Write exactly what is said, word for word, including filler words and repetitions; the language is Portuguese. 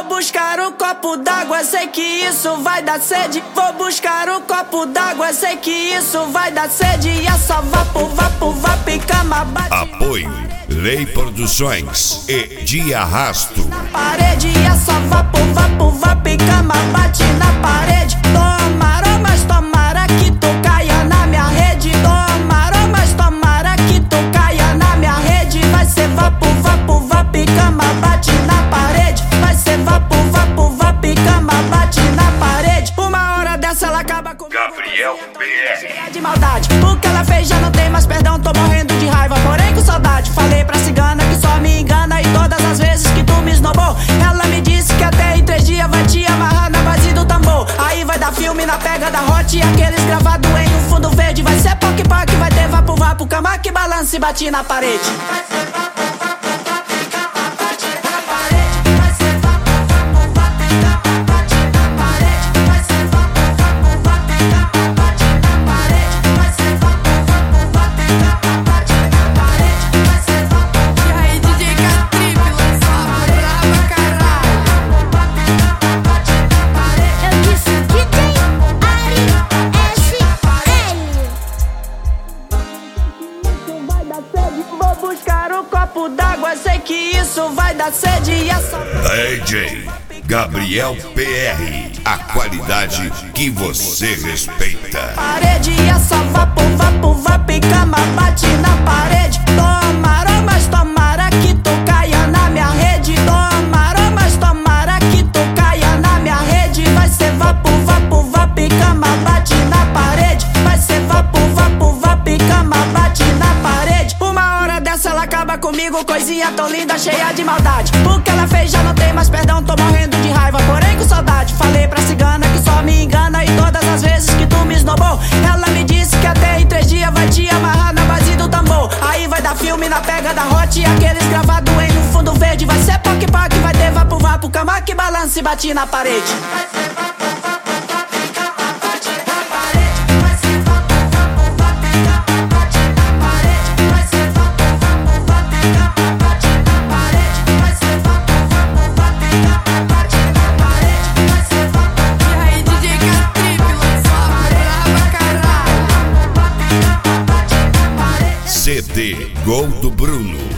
buscar um copo d'água, sei que isso vai dar sede. Vou buscar um copo d'água, sei que isso vai dar sede. E é só vapo, vapo, vapo e cama bate. Apoio Lei Produções e de Arrasto. Parede, e é só vapo, vapo, vapo e cama bate na parede. Tomara, mas tomara que tu caia na minha rede. Tomara, mas tomara que tu caia na minha rede. Vai ser vapo, vapo, vapo e cama bate na parede. Vai ser vapo, vapo, vapo e cama bate na parede. Uma hora dessa ela acaba comigo. Gabriel P R. Cheia de maldade, o que ela fez já não tem mais perdão. Tô morrendo de raiva, porém com saudade. Falei pra cigana que só me engana. E todas as vezes que tu me esnobou, ela me disse que até em três dias vai te amarrar na base do tambor. Aí vai dar filme na pega da hot. E aqueles gravados em um fundo verde. Vai ser poc poc, vai ter vapo vapo, cama que balança e bate na parede. Vou buscar um copo d'água, sei que isso vai dar sede. E é só D J Gabriel P R, a qualidade que você respeita. parede, e é só vapo, vapo, vapo e cama bate na parede. Tomara, mas tomara que tu caia na minha rede. Tomara, mas tomara que tu caia na minha rede. Vai ser vapo, vapo, vapo e cama bate na parede. Vai ser vapo, vapo, vapo e cama bate na parede. Uma hora dessa ela acaba comigo, coisinha tão linda, cheia de maldade. O que ela fez já não tem mais perdão, tô morrendo de raiva, porém com saudade. Falei pra cigana que só me engana. E todas as vezes que tu me esnobou, ela me disse que até em três dias vai te amarrar na base do tambor. Aí vai dar filme na pega da hot. E aqueles gravados em um fundo verde. Vai ser poc poc, vai ter vapo vapo, cama que balança e bate na parede. C D Gol do Bruno.